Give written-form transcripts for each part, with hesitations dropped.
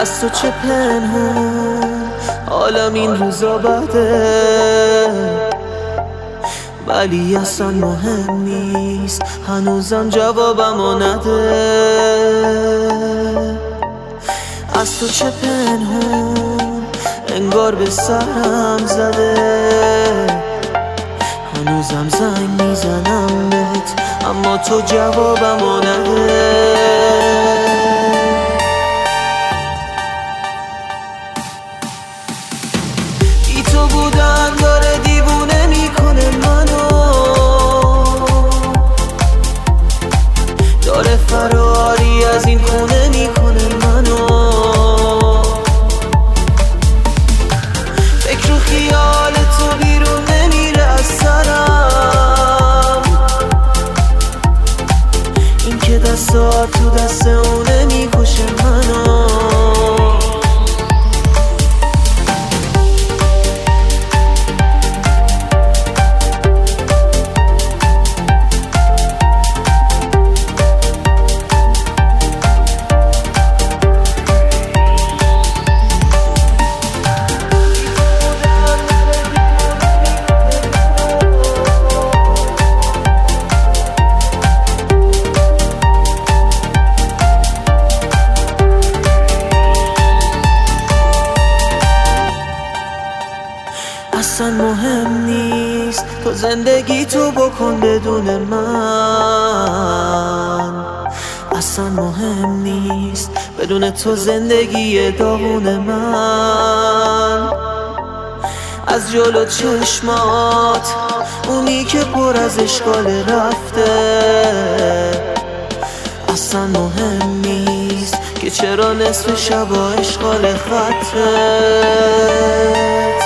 از تو چه پنهون، حالم این روزا بده، ولی اصلا مهم نیست، هنوزم جوابمو نده. از تو چه پنهون، انگار به سرم زده، هنوزم زنگ میزنم بهت، اما تو جوابمو نده. بی تو بودن داره دیوونه میکنه منو، داره فراری از این خونه میکنه منو. فکر و خیال تو بیرون نمیره از سرم، این که دستات تو دست اونه میکشه منو. اصلا مهم نیست تو زندگی تو بکن بدون من، اصلا مهم نیست بدون تو زندگی داغون من. از جلو چشمات اونی که پر از اشکال رفته، اصلا مهم نیست که چرا نصف شبا اشغال خطت.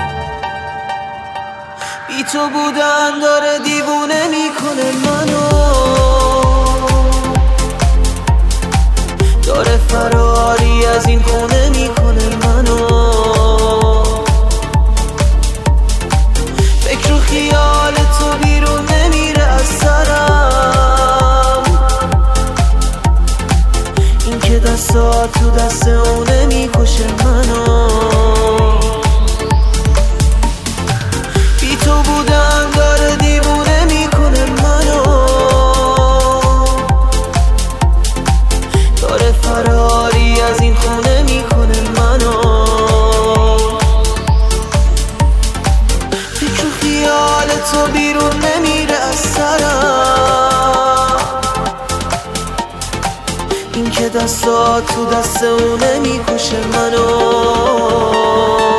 بی تو بودن داره دیوونه میکنه منو، داره فراری از این خونه میکنه منو. فکر و خیال تو بیرون نمیره از سرم، این که دستات تو دست اونه میکشه منو. تو بودن داره دیوونه میکنه منو، داره فراری از این خونه میکنه منو. فکر و خیال تو بیرون نمیره از سرم، این که دستات تو دست اونه میکشه منو.